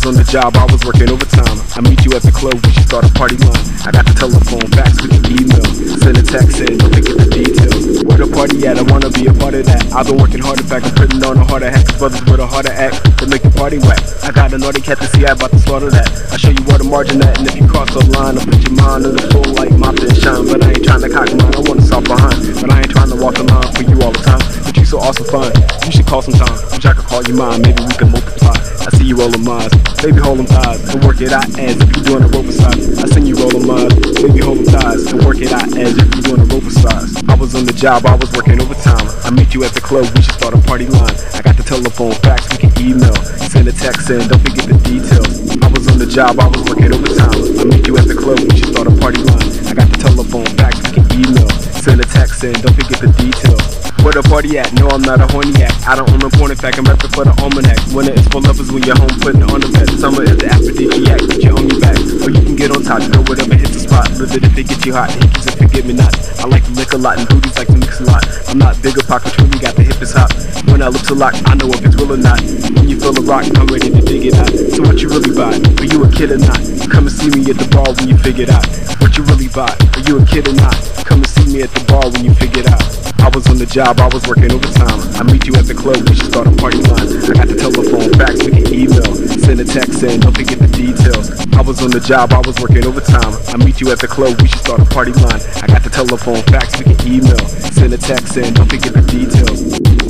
on the job, I was working overtime. I meet you at the club, we should start a party line. I got the telephone, fax, we can email. Send a text in, don't forget the details. Where the party at, I wanna be a part of that. I've been working hard, in fact, I'm putting on a harder hat. Cause brothers with a harder act, they make the party whack. I got an naughty cat to see, I about to slaughter that. I show you where the margin at, and if you cross the line, I'll put your mind in the full light, mop and shine. But I ain't trying to cock mine, I wanna soft behind. But I ain't trying to walk the line for you all the time. But you so awesome fun, you should call sometime. Wish I could call you mine, maybe we can multiply. I see you rolling mines, baby hold them ties, and work it out as if you doing a rope side. I seen you rolling mines, baby hold them ties, and work it out as if you doing a rope size. I was on the job, I was working overtime. I meet you at the club, we should start a party line. I got the telephone, fax, we can email. Send a text in, don't forget the details. I was on the job, I was working overtime. I meet you at the club, we should start a party line. I got the telephone, fax, we can email. Send a text in, don't forget the details. Where the party at? No, I'm not a horny act. I don't own a porn, in fact, I'm repping for the almanac. Winter is for lovers when you're home putting it on the bed. Summer is the aphrodisiac, get you on your back. Or you can get on top, go whatever hits the spot. Live it if they get you hot, hickeys and forget me not. I like to lick a lot and booties like to mix a lot. I'm not bigger pocket, truly got the hippest hop. When I look to lock, I know if it's real or not. When you feel a rock, I'm ready to dig it out. So what you really buy? Are you a kid or not? Come and see me at the bar when you figure it out. What you really buy? Are you a kid or not? Come and see me at the bar when you figure it out. I was on the job, I was working overtime. I meet you at the club, we should start a party line. I got the telephone, fax, we can email. Send a text in, don't forget the details. I was on the job, I was working overtime. I meet you at the club, we should start a party line. I got the telephone, fax, we can email. Send a text in, don't forget the details.